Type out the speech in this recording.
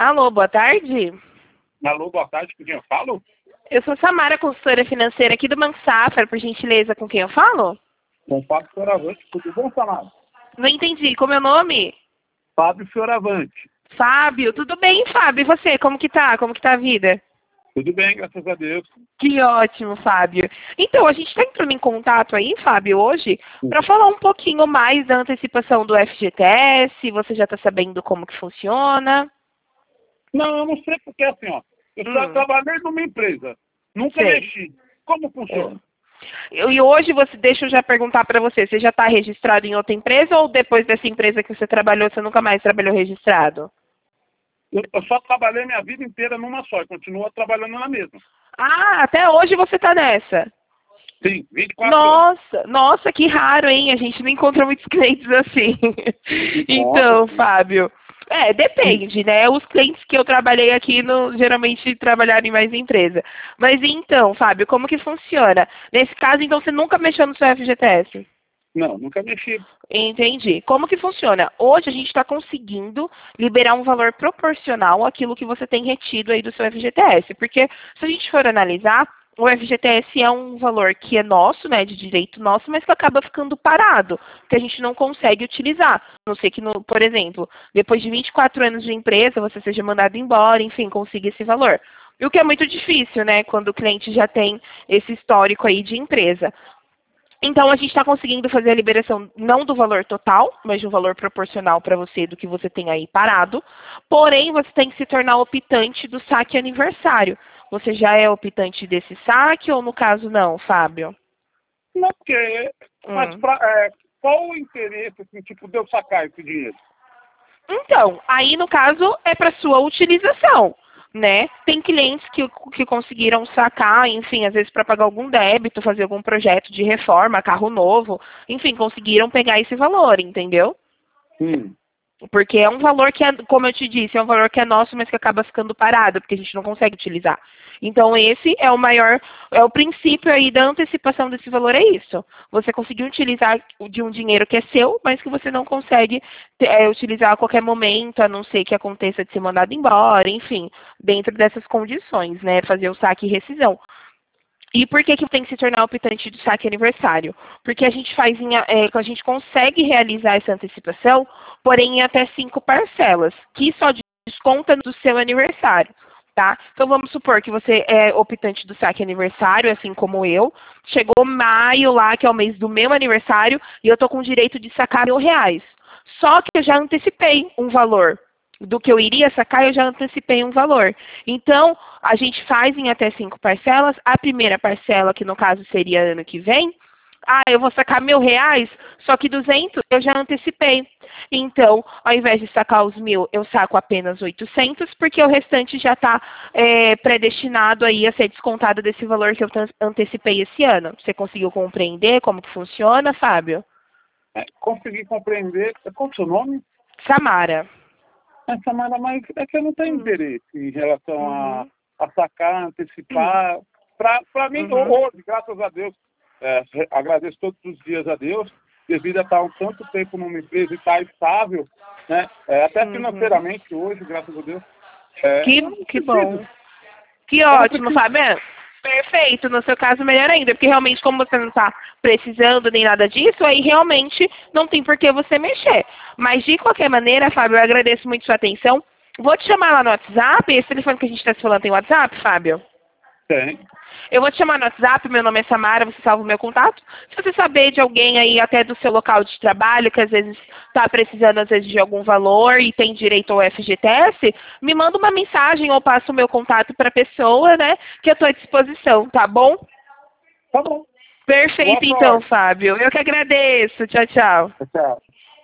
Alô, boa tarde. Alô, boa tarde, com quem eu falo? Eu sou Samara, consultora financeira aqui do Banco Safra, por gentileza, com quem eu falo? Com o Fábio Fioravante, tudo bom, Samara? Não entendi, como é o nome? Fábio Fioravante. Fábio, tudo bem, Fábio? E você, como que tá? Como que tá a vida? Tudo bem, graças a Deus. Que ótimo, Fábio. Então, a gente está entrando em contato aí, Fábio, hoje, para falar um pouquinho mais da antecipação do FGTS, você já está sabendo como que funciona? Não, eu não sei porque assim, ó. Eu só trabalhei numa empresa, nunca Sei. mexi. Como funciona? E hoje, deixa eu já perguntar para você já está registrado em outra empresa ou depois dessa empresa que você trabalhou, você nunca mais trabalhou registrado? Eu só trabalhei minha vida inteira numa só e continuo trabalhando na mesma. Ah, até hoje você está nessa? Sim, 24 anos. Nossa, que raro, hein? A gente não encontra muitos clientes assim. Então, Nossa, Fábio, depende, né? Os clientes que eu trabalhei aqui geralmente trabalharam em mais empresa. Mas então, Fábio, como que funciona? Nesse caso, então, você nunca mexeu no seu FGTS? não, nunca mexi. Entendi. Como que funciona? Hoje a gente está conseguindo liberar um valor proporcional àquilo que você tem retido aí do seu FGTS. Porque se a gente for analisar, o FGTS é um valor que é nosso, né, de direito nosso, mas que acaba ficando parado, que a gente não consegue utilizar. A não ser que, por exemplo, depois de 24 anos de empresa, você seja mandado embora, enfim, consiga esse valor. E o que é muito difícil, né, quando o cliente já tem esse histórico aí de empresa. Então, a gente está conseguindo fazer a liberação não do valor total, mas de um valor proporcional para você do que você tem aí parado. Porém, você tem que se tornar optante do saque aniversário. Você já é optante desse saque ou, no caso, não, Fábio? Não, porque... Mas qual o interesse, assim, tipo, de eu sacar esse dinheiro? Então, aí, no caso, é para sua utilização. Né? Tem clientes que conseguiram sacar, enfim, às vezes para pagar algum débito, fazer algum projeto de reforma, carro novo, enfim, conseguiram pegar esse valor, entendeu? Porque é um valor que, como eu te disse, é um valor que é nosso, mas que acaba ficando parado, porque a gente não consegue utilizar. Então, esse é o princípio aí da antecipação desse valor, é isso. Você conseguir utilizar de um dinheiro que é seu, mas que você não consegue utilizar a qualquer momento, a não ser que aconteça de ser mandado embora, enfim, dentro dessas condições, né? Fazer o saque e rescisão. E por que tem que se tornar optante do saque aniversário? Porque a gente a gente consegue realizar essa antecipação, porém em até 5 parcelas, que só desconta do seu aniversário. Tá? Então vamos supor que você é optante do saque aniversário, assim como eu. Chegou maio lá, que é o mês do meu aniversário, e eu tô com o direito de sacar R$ 1.000. Só que eu já antecipei um valor do que eu iria sacar, eu já antecipei um valor. Então, a gente faz em até 5 parcelas. A primeira parcela, que no caso seria ano que vem, eu vou sacar R$ 1.000, só que 200 eu já antecipei. Então, ao invés de sacar os 1.000, eu saco apenas 800, porque o restante já está predestinado aí a ser descontado desse valor que eu antecipei esse ano. Você conseguiu compreender como que funciona, Fábio? Consegui compreender. Qual é o seu nome? Samara. Samara, mas é que eu não tenho interesse em relação a sacar, antecipar. Para mim, hoje, graças a Deus, agradeço todos os dias a Deus, devido a estar um tanto tempo numa empresa e estar estável, né? Até financeiramente hoje, graças a Deus. Que bom. Que ótimo, Fábio. Perfeito, no seu caso melhor ainda, porque realmente como você não está precisando nem nada disso, aí realmente não tem por que você mexer. Mas de qualquer maneira, Fábio, eu agradeço muito sua atenção. Vou te chamar lá no WhatsApp, esse telefone que a gente está se falando tem WhatsApp, Fábio? Tem. Eu vou te chamar no WhatsApp, meu nome é Samara, você salva o meu contato. Se você saber de alguém aí, até do seu local de trabalho, que às vezes está precisando às vezes de algum valor e tem direito ao FGTS, me manda uma mensagem ou passa o meu contato para a pessoa, né, que eu estou à disposição, tá bom? Tá bom. Perfeito, então, Fábio. Eu que agradeço. Tchau, tchau. Tchau.